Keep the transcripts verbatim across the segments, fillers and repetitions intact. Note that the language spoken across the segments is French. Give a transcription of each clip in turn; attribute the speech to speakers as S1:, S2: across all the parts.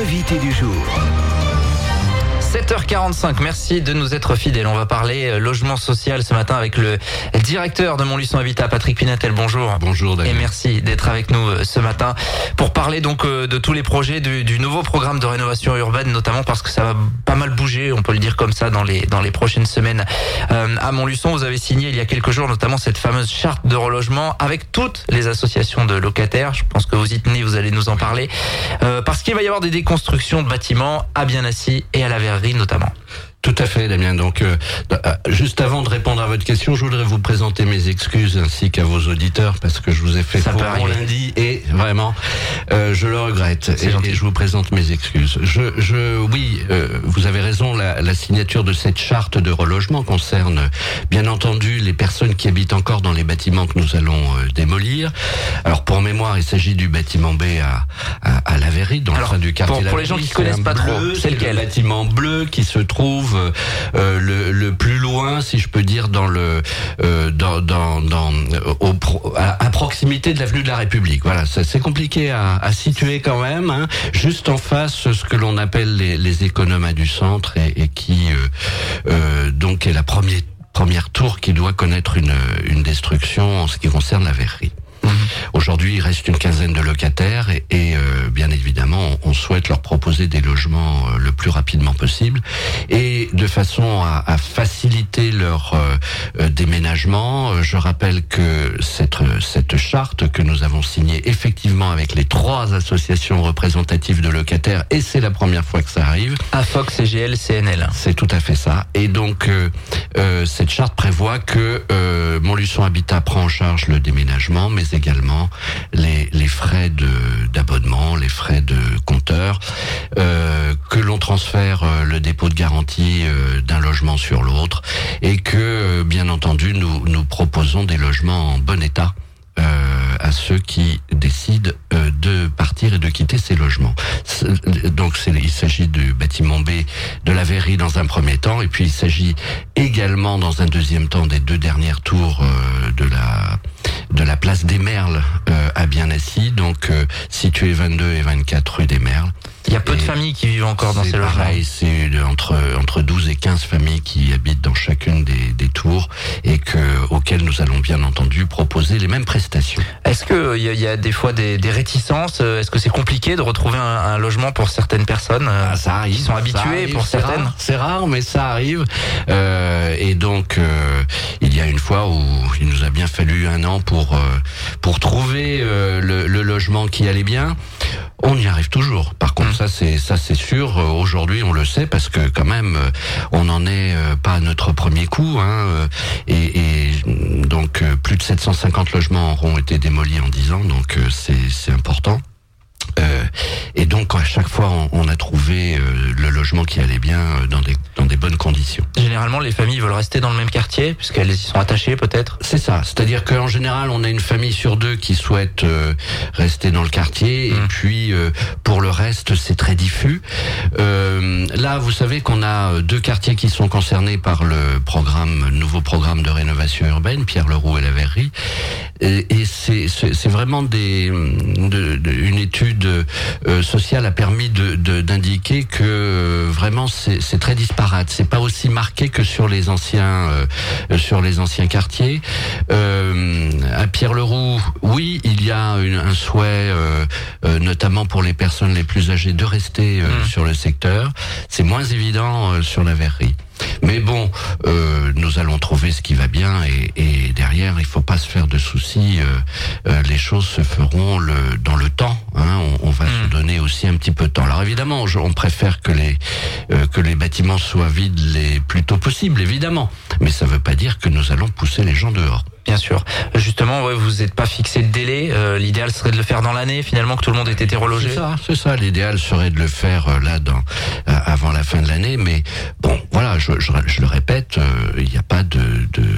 S1: l'invité du jour.
S2: sept heures quarante-cinq, merci de nous être fidèles. On va parler logement social ce matin avec le directeur de Montluçon Habitat, Patrick Pinatel. Bonjour.
S3: Bonjour David.
S2: Et merci d'être avec nous ce matin pour parler donc de tous les projets du, du nouveau programme de rénovation urbaine, notamment parce que ça va pas mal bouger, on peut le dire comme ça, dans les dans les prochaines semaines. Euh, à Montluçon, vous avez signé il y a quelques jours notamment cette fameuse charte de relogement avec toutes les associations de locataires. Je pense que vous y tenez, vous allez nous en parler. Euh, parce qu'il va y avoir des déconstructions de bâtiments à Bien-Assis et à la Verrerie notamment.
S3: Tout à fait, Damien. Donc, euh, juste avant de répondre à votre question, je voudrais vous présenter mes excuses ainsi qu'à vos auditeurs parce que je vous ai fait
S2: Ça
S3: pour mon lundi et vraiment, euh, je le regrette et, et je vous présente mes excuses. Je, je, oui, euh, vous avez raison. La, la signature de cette charte de relogement concerne, bien entendu, les personnes qui habitent encore dans les bâtiments que nous allons euh, démolir. Alors, pour mémoire, il s'agit du bâtiment B à, à, à la Verrerie, dans
S2: Alors,
S3: le sein du quartier.
S2: Pour, pour les gens qui connaissent pas trop,
S3: c'est lequel? Le bâtiment bleu qui se trouve Euh, le, le plus loin, si je peux dire, dans le euh, dans dans, dans au, à, à proximité de l'avenue de la République. Voilà, ça, c'est compliqué à, à situer quand même. Hein. Juste en face, ce que l'on appelle les, les économas du centre et, et qui euh, euh, donc est la première première tour qui doit connaître une une destruction en ce qui concerne la verrerie. Aujourd'hui, il reste une quinzaine de locataires et, et euh, bien évidemment, on souhaite leur proposer des logements euh, le plus rapidement possible et de façon à, à faciliter leur euh, euh, déménagement. Euh, je rappelle que cette cette charte que nous avons signée effectivement avec les trois associations représentatives de locataires, et c'est la première fois que ça arrive.
S2: A F O C, C G L, C N L.
S3: C'est tout à fait ça. Et donc, euh, euh, cette charte prévoit que euh, Montluçon Habitat prend en charge le déménagement, mais également les, les frais de d'abonnement, les frais de compteur, euh, que l'on transfère euh, le dépôt de garantie euh, d'un logement sur l'autre, et que euh, bien entendu nous nous proposons des logements en bon état euh, à ceux qui décident euh, de partir et de quitter ces logements. Donc c'est, il s'agit du bâtiment B de la Verrerie dans un premier temps, et puis il s'agit également dans un deuxième temps des deux dernières tours euh, de la de la place des Merles euh, à Bien-Assis, donc euh, situé vingt-deux et vingt-quatre rue des Merles.
S2: Il y a peu et de familles qui vivent encore dans ces logements.
S3: Pareil, c'est entre entre douze et quinze familles qui habitent dans chacune des, des tours et que auxquelles nous allons bien entendu proposer les mêmes prestations.
S2: Est-ce que il y, y a des fois des, des réticences? Est-ce que c'est compliqué de retrouver un, un logement pour certaines personnes?
S3: Ah, ça arrive.
S2: Qui sont habituées
S3: arrive,
S2: pour
S3: c'est
S2: certaines.
S3: Rare, c'est rare, mais ça arrive. Euh, et donc euh, il y a une fois où il nous a bien fallu un an pour euh, pour trouver euh, le, le logement qui allait bien. On y arrive toujours. Par contre, mmh. ça c'est ça c'est sûr. Aujourd'hui, on le sait parce que quand même, on n'en est pas à notre premier coup. Hein, et, et donc, plus de sept cent cinquante logements auront été démolis en dix ans. Donc, c'est c'est important. Euh, et donc à chaque fois on, on a trouvé euh, le logement qui allait bien euh, dans des dans des bonnes conditions.
S2: Généralement les familles veulent rester dans le même quartier puisqu'elles y sont attachées peut-être.
S3: C'est ça, c'est-à-dire qu'en général on a une famille sur deux qui souhaite euh, rester dans le quartier mmh. et puis euh, pour le reste c'est très diffus. Euh, là vous savez qu'on a deux quartiers qui sont concernés par le programme nouveau programme de rénovation urbaine, Pierre-Leroux et la Verrerie, et, et c'est, c'est c'est vraiment des de, de, une étude Euh, social a permis de, de, d'indiquer que euh, vraiment c'est, c'est très disparate. C'est pas aussi marqué que sur les anciens euh, sur les anciens quartiers. Euh, à Pierre-Leroux, oui, il y a une, un souhait, euh, euh, notamment pour les personnes les plus âgées, de rester euh, mmh. sur le secteur. C'est moins évident euh, sur la Verrerie. Mais bon, euh, nous allons trouver ce qui va bien et, et derrière, il faut pas se faire de soucis. Euh, euh, les choses se feront le, dans le temps. Hein, on, on va mmh. se donner aussi un petit peu de temps. Alors évidemment, je, on préfère que les euh, que les bâtiments soient vides les plus tôt possible, évidemment. Mais ça veut pas dire que nous allons pousser les gens dehors.
S2: Bien sûr. Justement, ouais, vous n'êtes pas fixé de délai. Euh, l'idéal serait de le faire dans l'année, finalement, que tout le monde ait été relogé.
S3: C'est ça, c'est ça. L'idéal serait de le faire euh, là, dans, euh, avant la fin de l'année. Mais bon, voilà, je, je, je le répète, il euh, n'y a pas de, de contrainte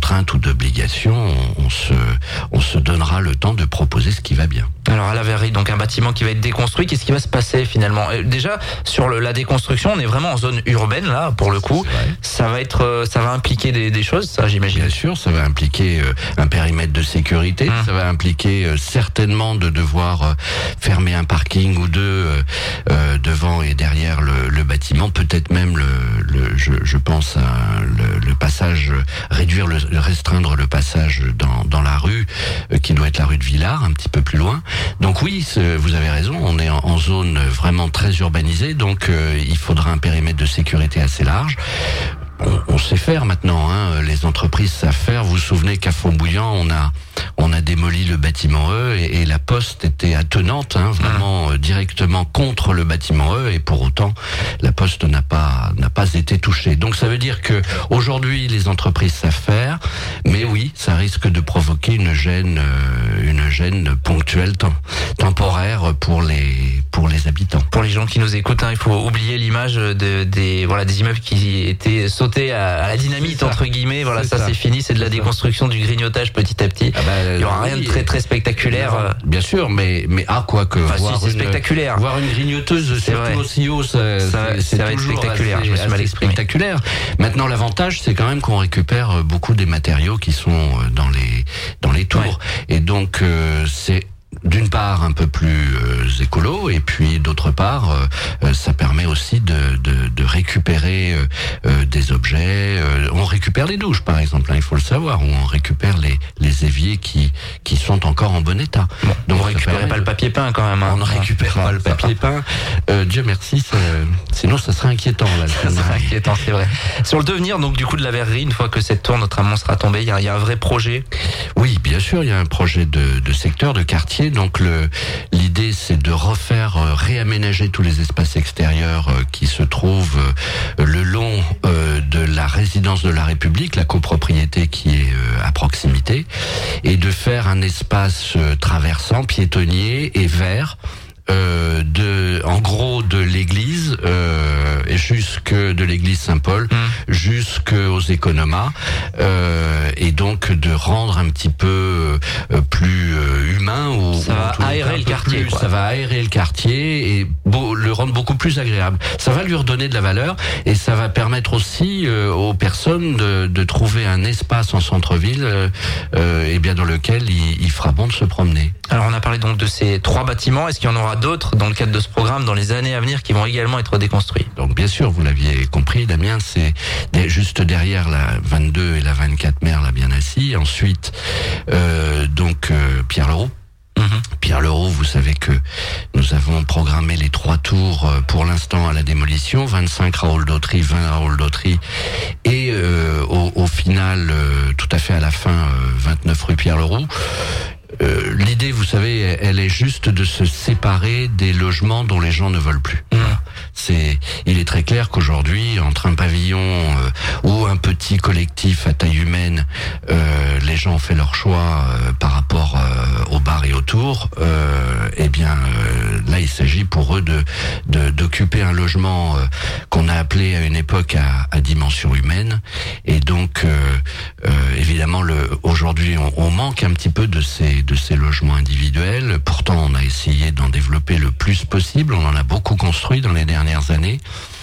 S3: contrainte ou d'obligation, on, on se, on se donnera le temps de proposer ce qui va bien.
S2: Alors à la verrerie, donc un bâtiment qui va être déconstruit, qu'est-ce qui va se passer finalement? Déjà sur le, la déconstruction, on est vraiment en zone urbaine là pour le coup. Ça va être, ça va impliquer des, des choses, ça j'imagine.
S3: Bien sûr, ça va impliquer euh, un périmètre de sécurité, mmh. ça va impliquer euh, certainement de devoir euh, fermer un parking ou deux euh, euh, devant et derrière le, le bâtiment, peut-être même le, le je, je pense à le, le passage, réduire le, restreindre le passage dans, dans la rue euh, qui doit être la rue de Villars, un petit peu plus loin. Donc oui, vous avez raison, on est en, en zone vraiment très urbanisée, donc euh, il faudra un périmètre de sécurité assez large. On, on sait faire maintenant, hein, les entreprises savent faire. Vous vous souvenez qu'à Font-Bouillant, on a on a démoli le bâtiment E et, et la Poste était attenante, hein, vraiment mmh. euh, directement contre le bâtiment E, et pour autant la Poste n'a pas n'a pas été touchée. Donc ça veut dire que aujourd'hui les entreprises savent faire, mais oui, ça risque de provoquer une gêne euh, une gêne ponctuelle, tem- temporaire pour les pour les habitants.
S2: Pour les gens qui nous écoutent, hein, il faut oublier l'image de, des voilà des immeubles qui étaient sautés à, à la dynamite entre guillemets. Voilà, ça, ça c'est fini, c'est de la déconstruction, du grignotage petit à petit. Ah bah, il y aura oui, rien de très très spectaculaire.
S3: Bien sûr, mais mais ah quoi que
S2: enfin,
S3: voir
S2: si, c'est
S3: une,
S2: spectaculaire.
S3: Voir une grignoteuse
S2: c'est
S3: surtout aussi haut, ça,
S2: ça
S3: c'est,
S2: ça va être spectaculaire.
S3: Assez,
S2: je me suis mal exprimé.
S3: Spectaculaire. Maintenant, l'avantage, c'est quand même qu'on récupère beaucoup des matériaux qui sont dans les dans les tours, ouais. Et donc euh, c'est d'une part un peu plus euh, écolo, et puis d'autre part euh, ça permet aussi de, de, de récupérer euh, euh, des objets. Euh, on récupère les douches par exemple, hein, il faut le savoir, ou on récupère les, les éviers qui, qui sont encore en bon état.
S2: Bon, donc on récupère pas le papier peint quand même. Hein.
S3: On ne récupère
S2: non,
S3: pas le papier peint. Euh, Dieu merci, ça, sinon ça serait inquiétant. Là,
S2: ça serait inquiétant, c'est vrai. Sur le devenir donc du coup de la verrerie, une fois que cette tour notamment sera tombée, il y a, il y a un vrai projet.
S3: Oui, bien sûr, il y a un projet de, de secteur, de quartier. Donc le, l'idée, c'est de refaire, euh, réaménager tous les espaces extérieurs euh, qui se trouvent euh, le long euh, de la résidence de la République, la copropriété qui est euh, à proximité, et de faire un espace euh, traversant, piétonnier et vert. Euh, de, en gros, de l'église euh, jusque de l'église Saint-Paul, mmh. jusqu'aux économas, euh, et donc de rendre un petit peu euh, plus euh, humain, ou
S2: ça va aérer le quartier.
S3: Plus, ça va aérer le quartier et beau, le rendre beaucoup plus agréable. Ça va lui redonner de la valeur, et ça va permettre aussi euh, aux personnes de, de trouver un espace en centre-ville, euh, euh, et bien dans lequel il, il fera bon de se promener.
S2: Alors on a parlé donc de ces trois bâtiments. Est-ce qu'il y en aura d'autres dans le cadre de ce programme dans les années à venir qui vont également être déconstruits?
S3: Donc bien sûr, vous l'aviez compris, Damien, c'est juste derrière la vingt-deux et la vingt-quatre mer, là bien assis. Ensuite, euh, donc euh, Pierre-Leroux. Mmh. Pierre-Leroux, vous savez que nous avons programmé les trois tours euh, pour l'instant à la démolition, vingt-cinq Raoul Dautry, vingt Raoul Dautry, et euh, au, au final, euh, tout à fait à la fin, euh, vingt-neuf rue Pierre-Leroux. Euh, l'idée, vous savez, elle est juste de se séparer des logements dont les gens ne veulent plus. Mmh. C'est, il est très clair qu'aujourd'hui, entre un pavillon euh, ou un petit collectif à taille humaine, euh, les gens ont fait leur choix euh, par rapport euh, au bar et autour. Euh, eh bien, euh, là, il s'agit pour eux de, de d'occuper un logement euh, qu'on a appelé à une époque à, à dimension humaine. Et donc, euh, euh, évidemment, le, aujourd'hui, on, on manque un petit peu de ces de ces logements individuels. Pourtant, on a essayé d'en développer le plus possible. On en a beaucoup construit dans les dernières années.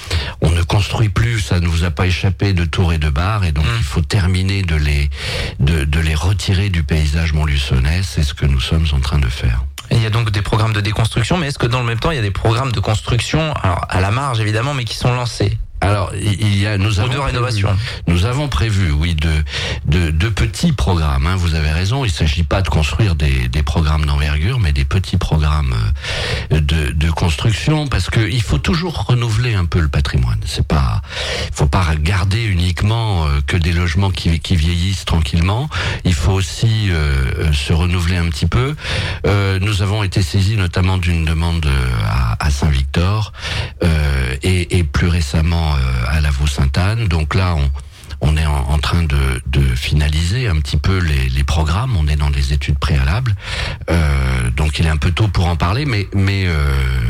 S3: On ne construit plus, ça ne vous a pas échappé, de tours et de bars, et donc mmh. il faut terminer de les de, de les retirer du paysage montluçonnais. C'est ce que nous sommes en train de faire.
S2: Et il y a donc des programmes de déconstruction, mais est-ce que dans le même temps, il y a des programmes de construction, alors à la marge évidemment, mais qui sont lancés?
S3: Alors, il y a, nous avons
S2: de rénovation.
S3: Prévu, nous avons prévu, oui, de, de, de petits programmes. Hein, vous avez raison. Il s'agit pas de construire des, des programmes d'envergure, mais des petits programmes de, de construction, parce que il faut toujours renouveler un peu le patrimoine. C'est pas, faut pas garder uniquement que des logements qui, qui vieillissent tranquillement. Il faut aussi euh, se renouveler un petit peu. Euh, nous avons été saisis notamment d'une demande à, à Saint-Victor euh, et, et plus récemment à la Vaux-Sainte-Anne. Donc là, on, on est en, en train de, de finaliser un petit peu les, les programmes. On est dans des études préalables. Euh, donc il est un peu tôt pour en parler, mais, mais, euh,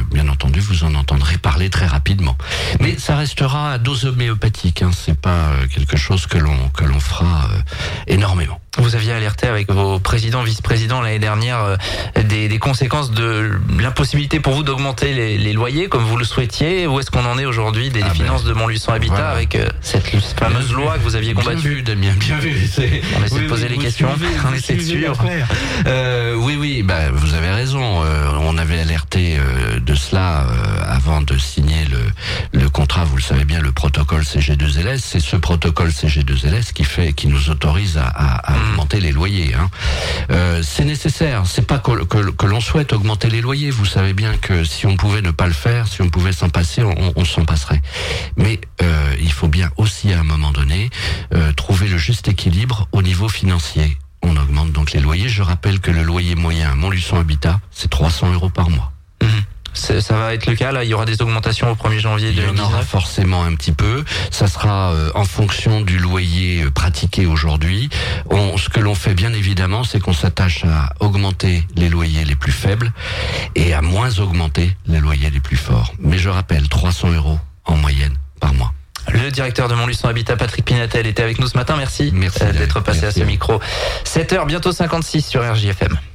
S3: bien entendu, vous en entendrez parler très rapidement. Mais ça restera à dose homéopathique, hein, c'est pas quelque chose que l'on que l'on fera euh, énormément.
S2: Vous aviez alerté avec vos présidents, vice-présidents l'année dernière euh, des, des conséquences de l'impossibilité pour vous d'augmenter les, les loyers comme vous le souhaitiez. Où est-ce qu'on en est aujourd'hui des ah finances ben, de Montluçon Habitat voilà. avec euh, cette fameuse bien loi vu, que vous aviez combattue?
S3: Bien vu, Damien, bien vu. C'est...
S2: On essaie oui, de poser oui, les questions, suivez, on essaie de suivre.
S3: Euh, oui, oui, bah, vous avez raison. Euh, on avait alerté euh, de cela euh, avant de signer le, le contrat. Vous le savez bien, le protocole C G deux L S. C'est ce protocole C G deux L S qui fait, qui nous autorise à, à, à augmenter les loyers. Hein. Euh, c'est nécessaire. C'est pas que, que, que l'on souhaite augmenter les loyers. Vous savez bien que si on pouvait ne pas le faire, si on pouvait s'en passer, on, on s'en passerait. Mais euh, il faut bien aussi à un moment donné euh, trouver le juste équilibre au niveau financier. On augmente donc les loyers. Je rappelle que le loyer moyen à Montluçon Habitat, c'est trois cents euros par mois.
S2: Mmh. C'est, ça va être le cas là. Il y aura des augmentations au premier janvier deux mille dix-neuf.
S3: Il y en aura forcément un petit peu. Ça sera euh, en fonction du loyer euh, pratiqué aujourd'hui. On, ce que l'on fait bien évidemment, c'est qu'on s'attache à augmenter les loyers les plus faibles et à moins augmenter les loyers les plus forts. Mais je rappelle, trois cents euros en moyenne par mois.
S2: Le directeur de Montluçon Habitat, Patrick Pinatel, était avec nous ce matin. Merci,
S3: Merci
S2: d'être passé
S3: Merci.
S2: à ce micro. sept heures, bientôt cinquante-six sur R J F M.